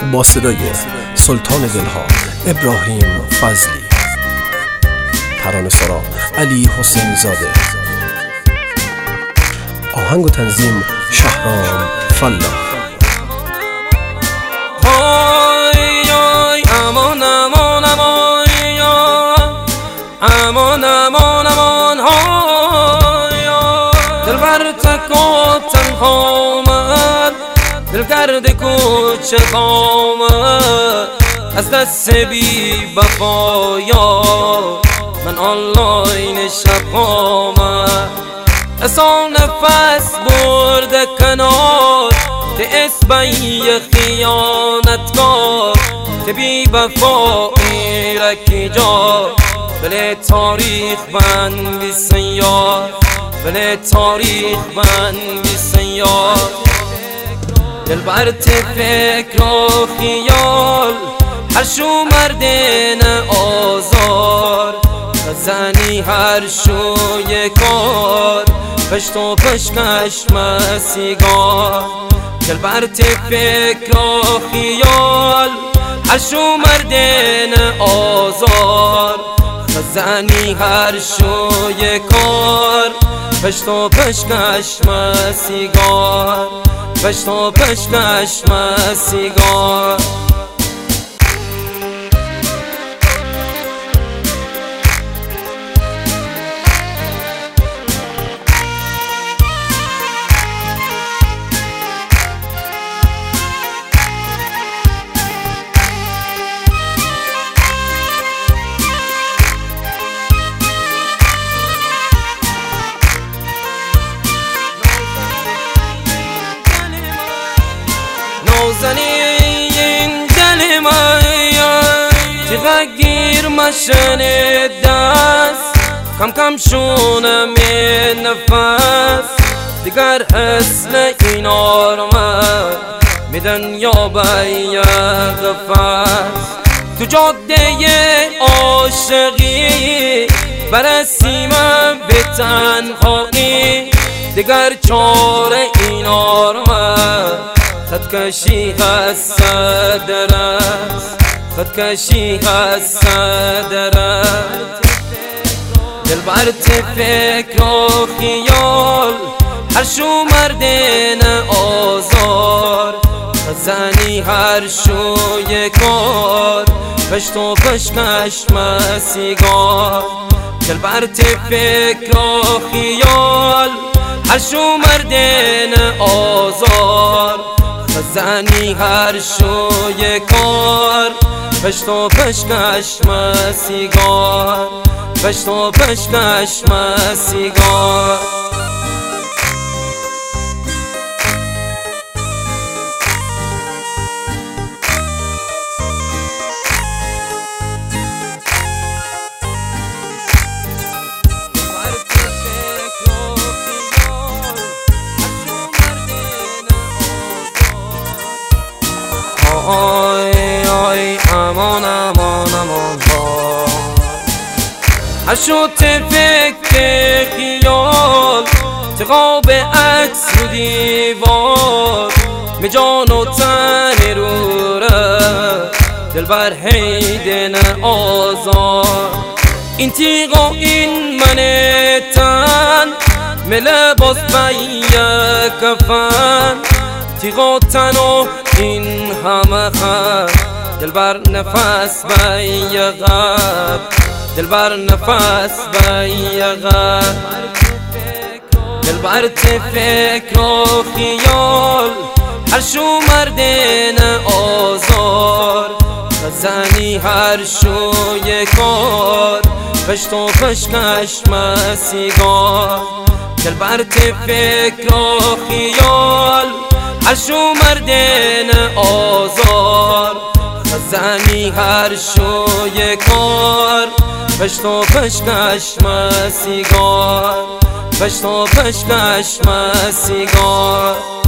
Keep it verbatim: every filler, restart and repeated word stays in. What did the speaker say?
با صدای سلطان دلها ابراهیم فضلی، ترانه سرا علی حسین زاده، آهنگ و تنظیم شهرام فلاح. امان امان امان امان امان امان دلبر تک و تنها من، دل کرده کوچه قامت از دست بی وفایا من آنلاین شب قامت. اصلا نفس برده کنار ته اسبی خیانتکار که بی وفایی رکی جا بله تاریخ بنویسن یار، بله تاریخ بنویسن یار. دل بر فکر و خیال هر شو مردین آزار، زنی هر شوی کار پشت و پشکش مسیگار. دل بر فکر و خیال هر شو مردین آزار، زنی هر شوی کار پشت و پشکش مسیگار، پشت و پشکش مسیگار. نازنین دل من چقدر گیر مشن دست، کم کم شونم نفس دیگر اصل این آرمد میدن یا بیق قفص. تو جاده عاشقی برسیمم به تنهایی دیگر چاره این آرمد خودکشی هست صدر است، خودکشی هست صدر است. دل بر فکر و خیال هر شو مردین آزار، زنی هر شوی کار پشت و پشکش مسیگار. دل بر فکر و خیال هر شو مردین آزار، زنی هر شوی کار پشت و پشکش مسیگار، پشت و پشکش مسیگار. آی آی امان امان امان ها هر شد فکر خیال تقاب عکس رو دیوار می جان و تن رو ره دل بر حیدن آزار. این تیغ و این من تن می لباس بی کفن، تیغ و تن و این همه خط دل بر نفس بیغت، دل بر نفس بیغت. دل بر فکر و خیال هر شو مردین آزار، زنی هر شوی کار پشت و پشکش مسیگار. دل بر فکر و خیال هر شو مردین آزار، زنی هر شوی کار پشت و پشکش مسیگار، پشت و پشکش مسیگار.